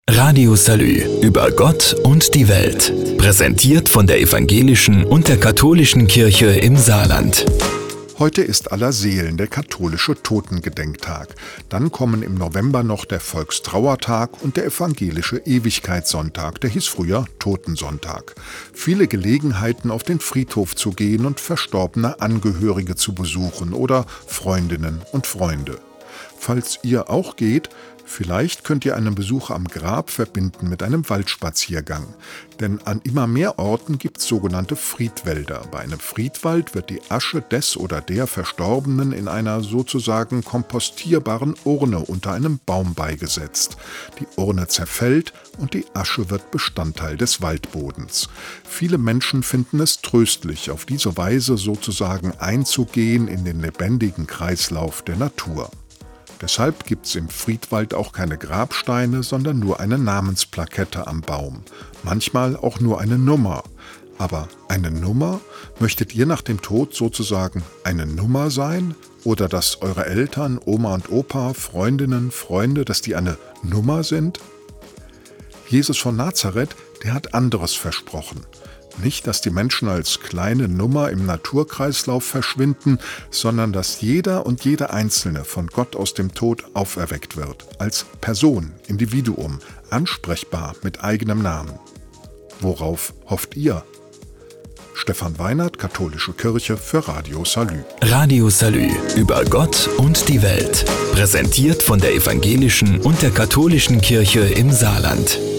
Radio Salü über Gott und die Welt. Präsentiert von der evangelischen und der katholischen Kirche im Saarland. Heute ist Allerseelen, der katholische Totengedenktag. Dann kommen im November noch der Volkstrauertag und der evangelische Ewigkeitssonntag, der hieß früher Totensonntag. Viele Gelegenheiten, auf den Friedhof zu gehen und verstorbene Angehörige zu besuchen oder Freundinnen und Freunde. Falls ihr auch geht, vielleicht könnt ihr einen Besuch am Grab verbinden mit einem Waldspaziergang. Denn an immer mehr Orten gibt es sogenannte Friedwälder. Bei einem Friedwald wird die Asche des oder der Verstorbenen in einer sozusagen kompostierbaren Urne unter einem Baum beigesetzt. Die Urne zerfällt und die Asche wird Bestandteil des Waldbodens. Viele Menschen finden es tröstlich, auf diese Weise sozusagen einzugehen in den lebendigen Kreislauf der Natur. Deshalb gibt es im Friedwald auch keine Grabsteine, sondern nur eine Namensplakette am Baum. Manchmal auch nur eine Nummer. Aber eine Nummer? Möchtet ihr nach dem Tod sozusagen eine Nummer sein? Oder dass eure Eltern, Oma und Opa, Freundinnen, Freunde, dass die eine Nummer sind? Jesus von Nazareth, der hat anderes versprochen. Nicht, dass die Menschen als kleine Nummer im Naturkreislauf verschwinden, sondern dass jeder und jede Einzelne von Gott aus dem Tod auferweckt wird. Als Person, Individuum, ansprechbar mit eigenem Namen. Worauf hofft ihr? Stefan Weinert, Katholische Kirche für Radio Salü. Radio Salü über Gott und die Welt. Präsentiert von der evangelischen und der katholischen Kirche im Saarland.